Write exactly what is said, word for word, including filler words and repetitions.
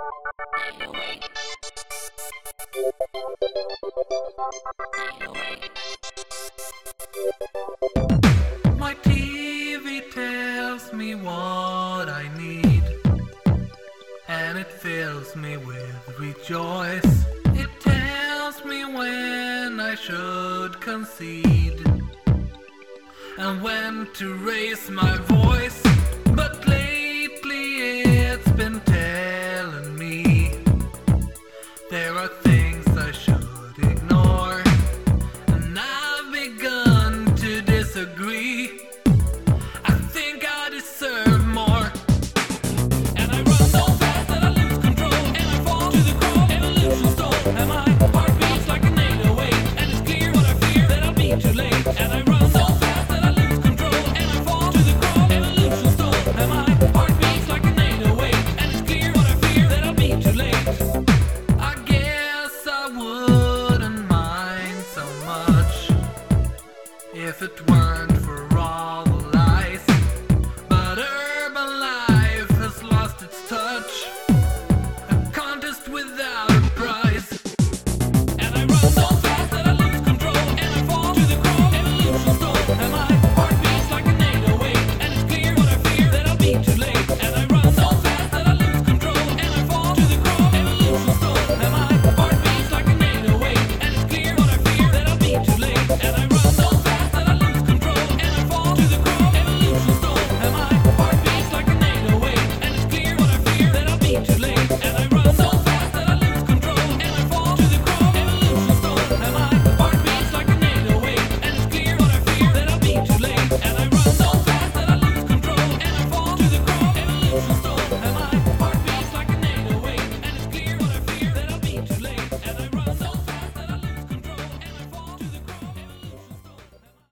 My T V tells me what I need, and it fills me with rejoice. It tells me when I should concede and when to raise my voice. But lately it's been telling me there are things I should ignore, and I've begun to disagree. I think I deserve more. And I run so fast that I lose control, and I fall to the ground, evolution stole. And my heart beats like an eight oh eight, and it's clear what I fear, that I'll be too late. And I run so fast that I lose control, and I fall to the ground, evolution stole. And my heart beats like an eight oh eight, and it's clear what I fear, that I'll be too late. I guess I wouldn't mind so much if it weren't for all the lies, but urban life has lost its touch.